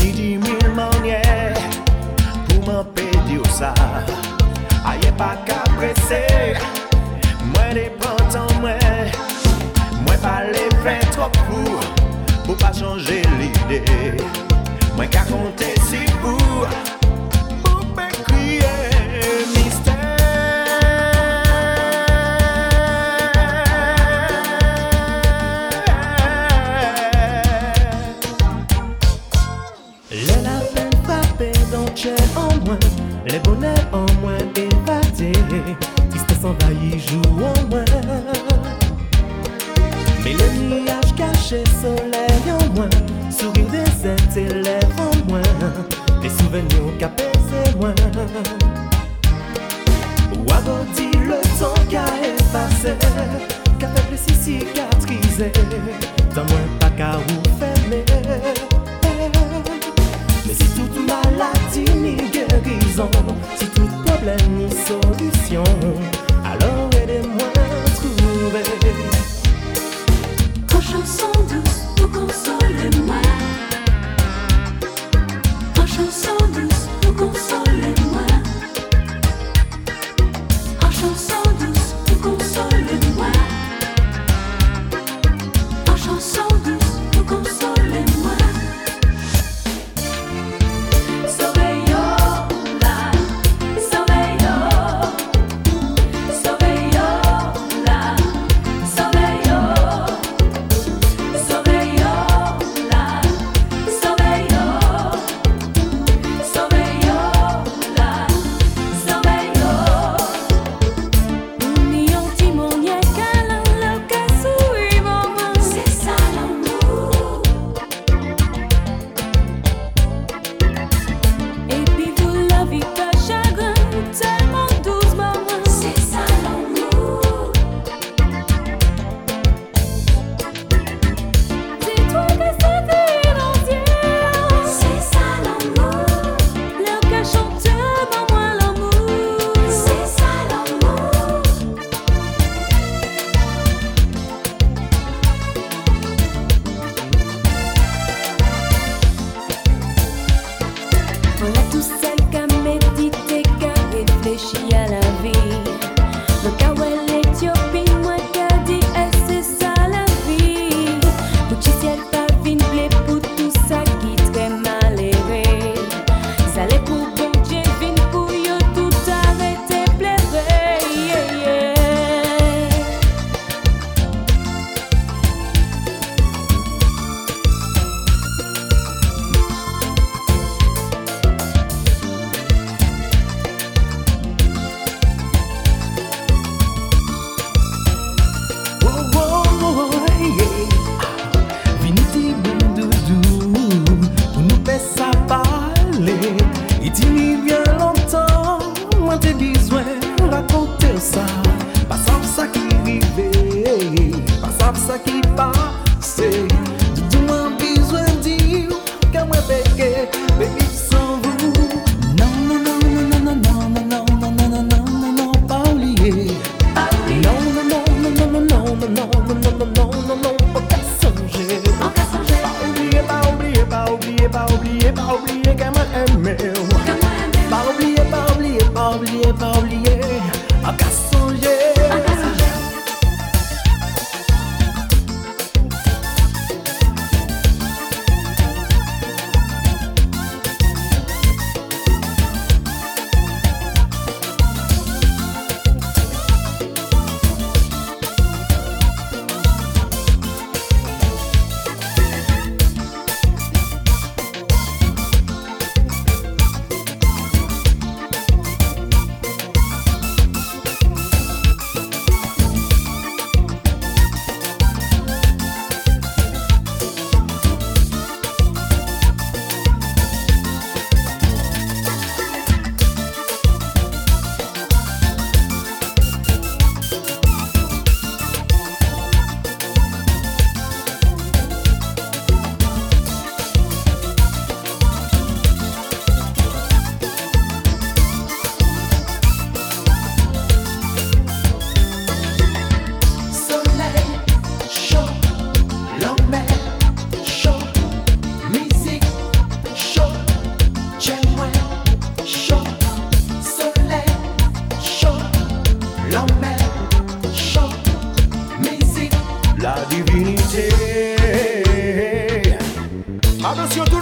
Ni di mille manières pour m'empêcher ça. Aïe pas qu'à presser. Moi les prends en moi. Moi pas les faire trop fou pour pas changer l'idée. Moi qu'à compter si vous pour me crier mystère. Les lapins frappés d'enchères en moins, les bonnets en moins évadés, tristesse envahie joue en moins. Mais le nuage caché, soleil en moins, sourire des êtres, lèvres en moins, des souvenirs qu'apaisent moins. Ou abouti le temps qu'a effacé, qu'a fait plus cicatriser, dans moins pas qu'à ou fermer. Mais si toute maladie ni guérison, si tout problème ni solution, alors aidez-moi à trouver. En chanson douce pour consoler moi. En chanson douce pour consoler moi. En chanson douce pour consoler moi. En chanson douce pour consoler moi.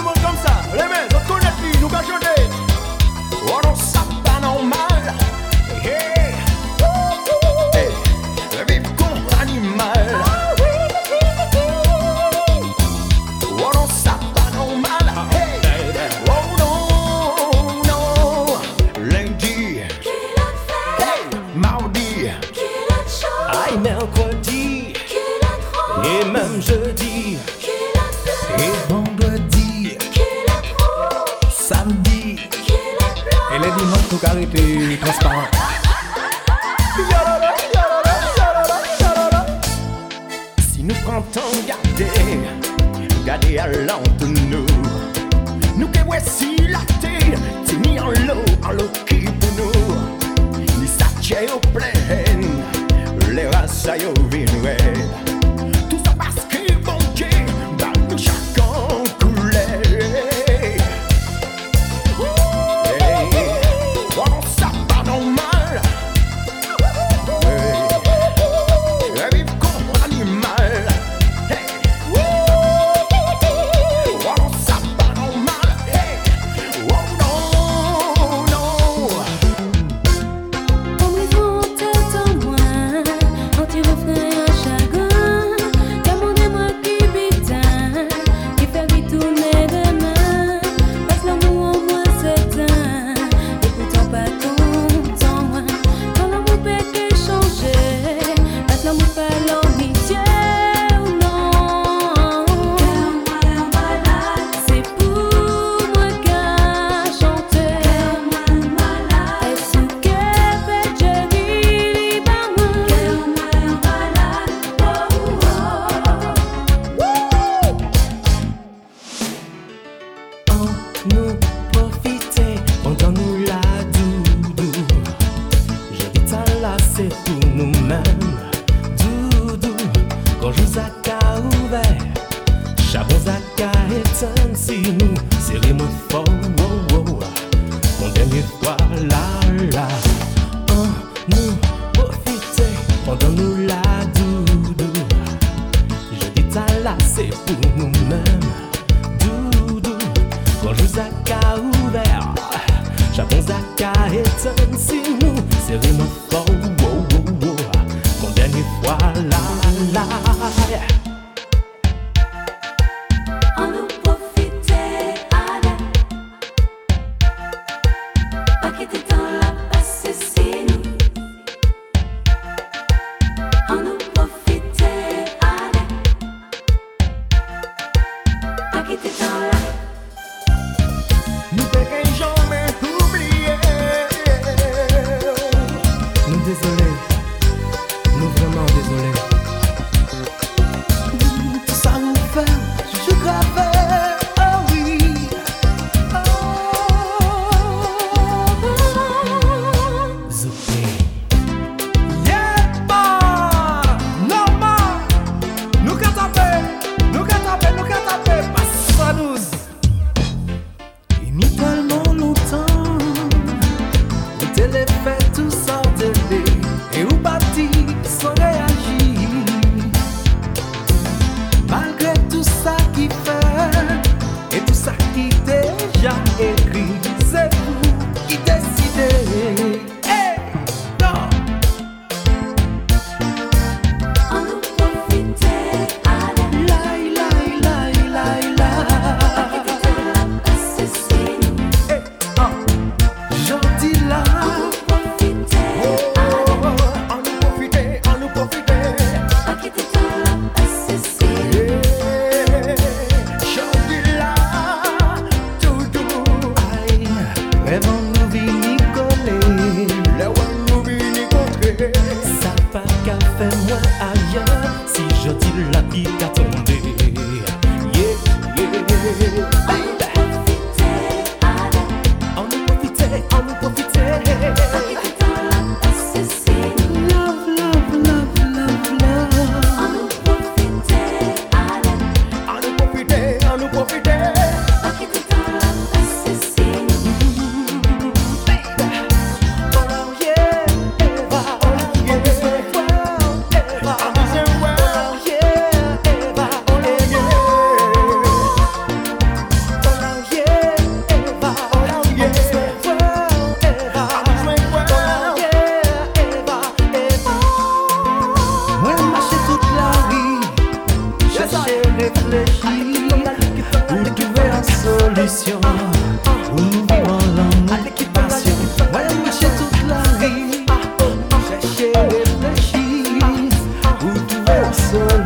le monde comme ça. Les mains, on connaît plus, nous qu'à chanter. Oh non, ça pas normal. Hey, hey, vivre comme animal. Oh non, ça pas normal. Hey, oh non, non. Lundi, hey, mardi, aïe, mercredi, et même jeudi, et vendredi, samedi. Et les dimanches, tout arrêté transparent. Si nous prenons garder à l'entre nous, nous que voici la terre, c'est mis en l'eau qui pour nous. Ni satché au plein, les races à yo vinoué. Tout ça parce que bon Dieu, dans nous chacun coulait. Nous profiter pendant nous la doudou. Je dis ça là c'est pour nous-mêmes. Doudou, quand je vous a ouvert, charbon zaka éteint si nous serrez-moi fort. Mon dernier fois là. Nous profiter pendant nous la doudou. Je dis ça là c'est pour nous-mêmes. Quand je vous a ouvert, charbon zaka éteint si nous serrez-moi fort. Mon dernier fois là. On nous profitait, allez. Pas quitter dans la passe si nous. On nous profitait, allez. Pas quitter dans la. Nous devons jamais oublier. Nous désolés, nous vraiment désolés. Tout ça nous fait, je grave. Oh oui. Zouké. Yeah, bah, normal. Nous qu'à taper, pas ça nous. Et ni tellement longtemps, le télé fait tout ça télé. Et où bâti sans réagir. Malgré tout ça qui fait, et tout ça qui déjà écrit, c'est vous qui décidez. Hey, non. On nous profitait, allez. La. Pas quitter dans la passe si nous. Hey, gentil là. On nous profitait, allez. On nous profitait. Pas quitter dans la passe si nous. Gentil là. Tout doux. Aïe, rêve en nous vini coller. Le one nous vini contrer. Ça pas qu'à faire moi ailleurs. Si gentil la vie qu'a tombé. Yeah. Aïe. On nous profitait. Pas quitter dans la passe si nous. Love. On nous profitait, allez. On nous profitait. Pas quitter dans la passe si nous.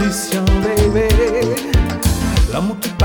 solution, baby. L'amour qui